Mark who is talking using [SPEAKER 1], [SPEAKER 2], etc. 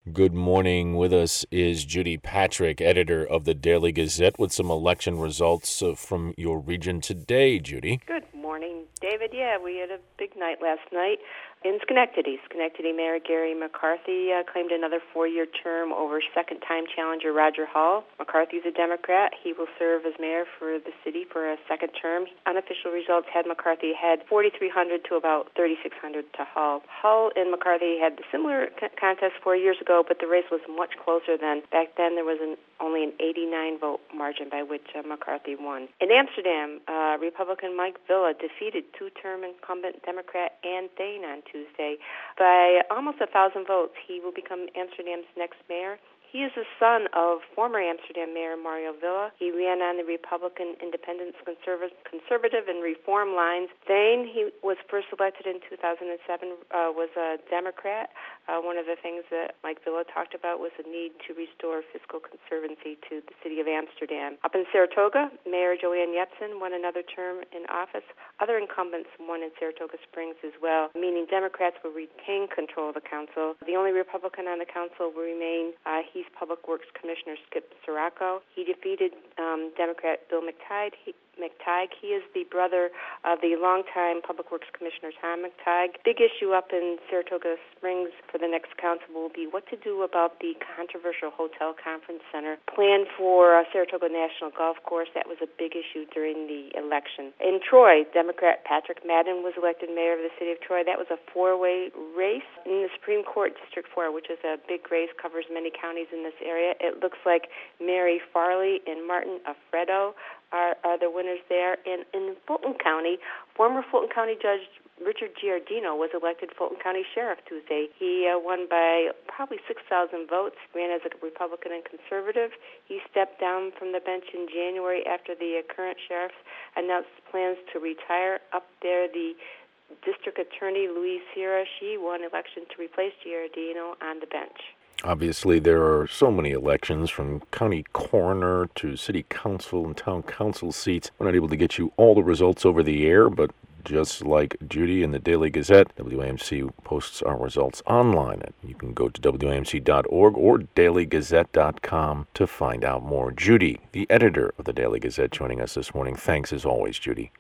[SPEAKER 1] Good morning. With us is Judy Patrick, editor of the Daily Gazette, with some election results from your region today, Judy.
[SPEAKER 2] Good morning, David. Yeah, we had a big night last night in Schenectady. Schenectady Mayor Gary McCarthy claimed another four-year term over second-time challenger Roger Hall. McCarthy's a Democrat. He will serve as mayor for the city for a second term. Unofficial results had McCarthy ahead 4,300 to about 3,600 to Hall. Hall and McCarthy had a similar contest 4 years ago, but the race was much closer then. Back then, there was only an 89-vote margin by which McCarthy won. In Amsterdam, Republican Mike Villa defeated two-term incumbent Democrat Ann Thane on Tuesday by almost 1,000 votes. He will become Amsterdam's next mayor. He is the son of former Amsterdam Mayor Mario Villa. He ran on the Republican Independence, Conservative, and Reform lines. Thane, he was first elected in 2007, was a Democrat. One of the things that Mike Villa talked about was the need to restore fiscal conservancy to the city of Amsterdam. Up in Saratoga, Mayor Joanne Yepsen won another term in office. Other incumbents won in Saratoga Springs as well, meaning Democrats will retain control of the council. The only Republican on the council will remain He's Public Works Commissioner Skip Sirocco. He defeated Democrat Bill McTighe. He is the brother of the longtime Public Works Commissioner Tom McTighe. Big issue up in Saratoga Springs for the next council will be what to do about the controversial Hotel Conference Center planned for Saratoga National Golf Course. That was a big issue during the election. In Troy, Democrat Patrick Madden was elected mayor of the city of Troy. That was a four-way race in the Supreme Court District 4, which is a big race, covers many counties in this area. It looks like Mary Farley and Martin Alfredo are the winners there. And in Fulton County, former Fulton County Judge Richard Giardino was elected Fulton County Sheriff Tuesday. He won by probably 6,000 votes, ran as a Republican and conservative. He stepped down from the bench in January after the current sheriff announced plans to retire. Up there, the District Attorney Louise Sierra, she won election to replace Giardino on the bench.
[SPEAKER 1] Obviously, there are so many elections, from county coroner to city council and town council seats. We're not able to get you all the results over the air, but just like Judy in the Daily Gazette, WAMC posts our results online. You can go to WAMC.org or dailygazette.com to find out more. Judy, the editor of the Daily Gazette, joining us this morning. Thanks as always, Judy.